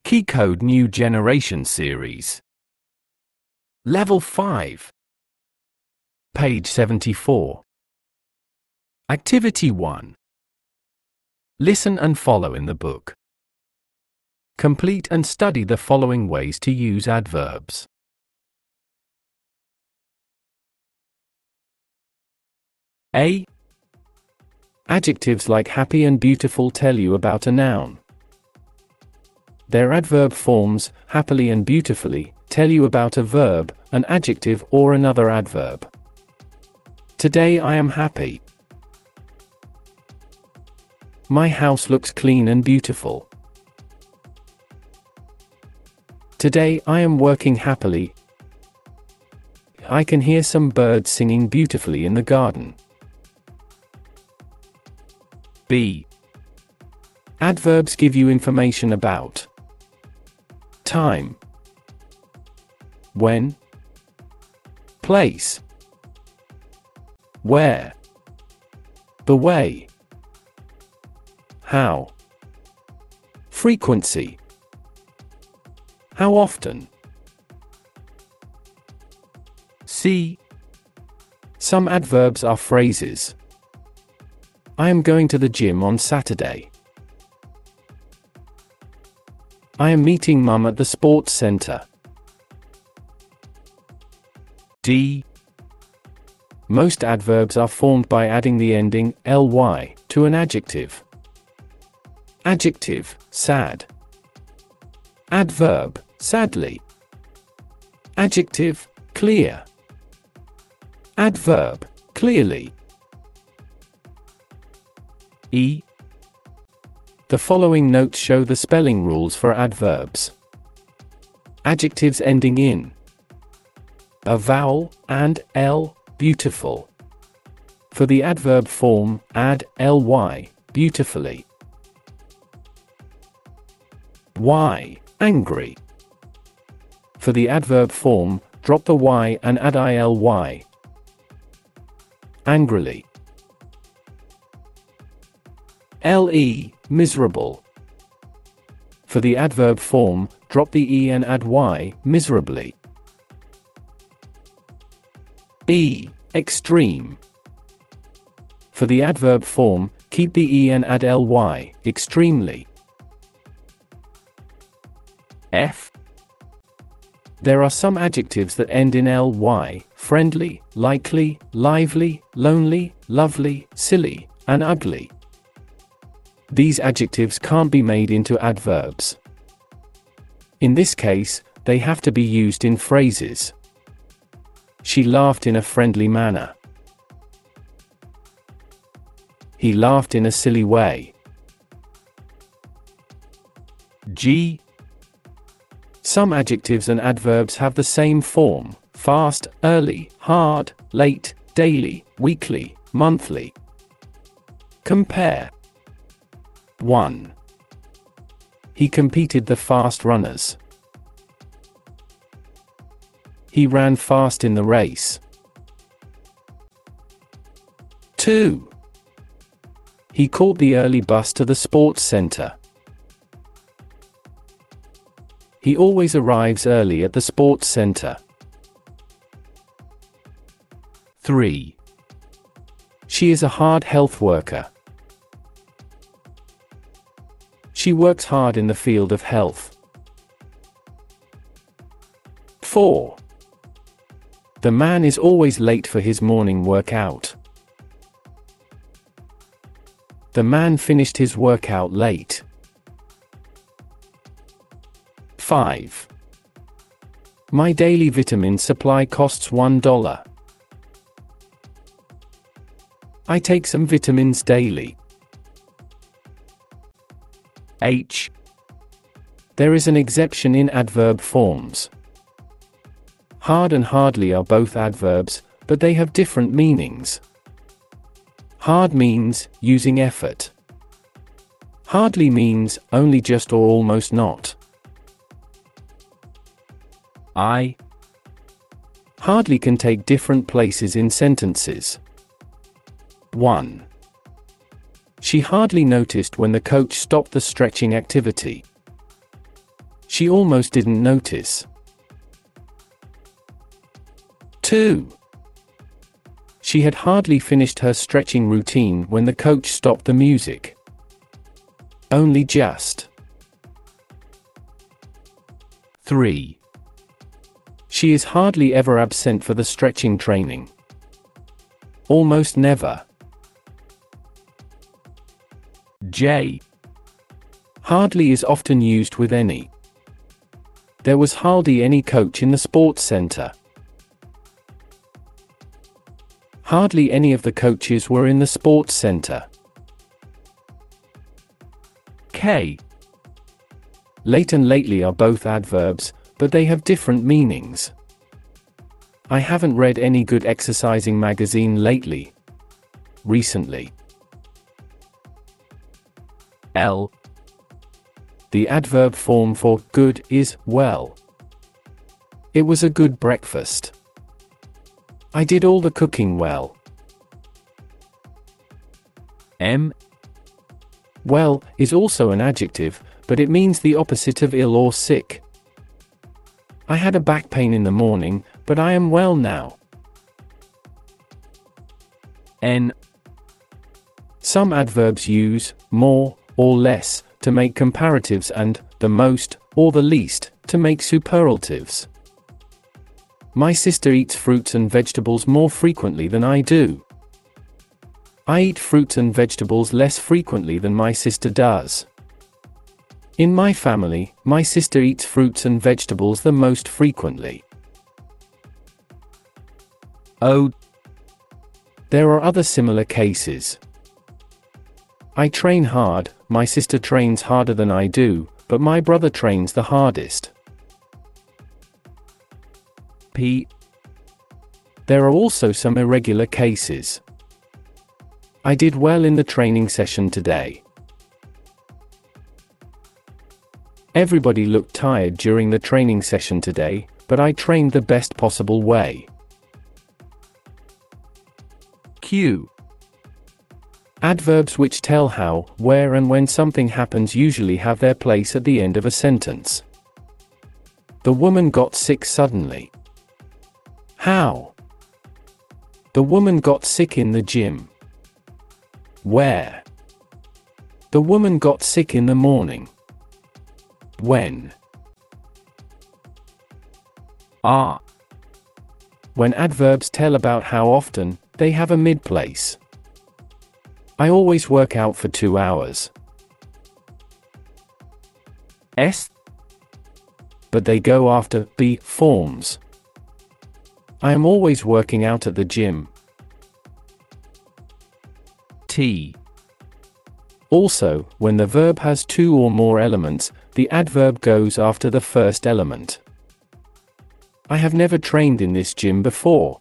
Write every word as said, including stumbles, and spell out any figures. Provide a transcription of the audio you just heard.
Keycode New Generation Series. Level five. Page seventy-four. Activity one. Listen and follow in the book. Complete and study the following ways to use adverbs. A. Adjectives like happy and beautiful tell you about a noun. Their adverb forms, happily and beautifully, tell you about a verb, an adjective or another adverb. Today I am happy. My house looks clean and beautiful. Today I am working happily. I can hear some birds singing beautifully in the garden. B. Adverbs give you information about time, when, place, where, the way, how, frequency, how often. C. Some adverbs are phrases. I am going to the gym on Saturday. I am meeting Mum at the sports center. D. Most adverbs are formed by adding the ending ly to an adjective. Adjective, sad. Adverb, sadly. Adjective, clear. Adverb, clearly. E. The following notes show the spelling rules for adverbs. Adjectives ending in a vowel and l, beautiful. For the adverb form, add ly, beautifully. Y, angry. For the adverb form, drop the y and add ily. Angrily. Le, miserable. For the adverb form, drop the e and add y, miserably. E, extreme. For the adverb form, keep the e and add ly, extremely. F. There are some adjectives that end in ly, friendly, likely, lively, lonely, lovely, silly, and ugly. These adjectives can't be made into adverbs. In this case, they have to be used in phrases. She laughed in a friendly manner. He laughed in a silly way. G. Some adjectives and adverbs have the same form: fast, early, hard, late, daily, weekly, monthly. Compare. one. He competed the fast runners. He ran fast in the race. two. He caught the early bus to the sports center. He always arrives early at the sports center. three. She is a hard health worker. She works hard in the field of health. four. The man is always late for his morning workout. The man finished his workout late. five. My daily vitamin supply costs one dollar. I take some vitamins daily. H. There is an exception in adverb forms. Hard and hardly are both adverbs, but they have different meanings. Hard means using effort. Hardly means only just or almost not. I. Hardly can take different places in sentences. one. She hardly noticed when the coach stopped the stretching activity. She almost didn't notice. two. She had hardly finished her stretching routine when the coach stopped the music. Only just. three. She is hardly ever absent for the stretching training. Almost never. J. Hardly is often used with any. There was hardly any coach in the sports center. Hardly any of the coaches were in the sports center. K. Late and lately are both adverbs, but they have different meanings. I haven't read any good exercising magazine lately. Recently. L. The adverb form for good is well. It was a good breakfast. I did all the cooking well. M. Well is also an adjective, but it means the opposite of ill or sick. I had a back pain in the morning, but I am well now. N. Some adverbs use more or less to make comparatives and the most or the least to make superlatives. My sister eats fruits and vegetables more frequently than I do. I eat fruits and vegetables less frequently than my sister does. In my family, my sister eats fruits and vegetables the most frequently. O. There are other similar cases. I train hard, my sister trains harder than I do, but my brother trains the hardest. P. There are also some irregular cases. I did well in the training session today. Everybody looked tired during the training session today, but I trained the best possible way. Q. Adverbs which tell how, where and when something happens usually have their place at the end of a sentence. The woman got sick suddenly. How? The woman got sick in the gym. Where? The woman got sick in the morning. When? R. When adverbs tell about how often, they have a mid-place. I always work out for two hours. S. But they go after B forms. I am always working out at the gym. T. Also, when the verb has two or more elements, the adverb goes after the first element. I have never trained in this gym before.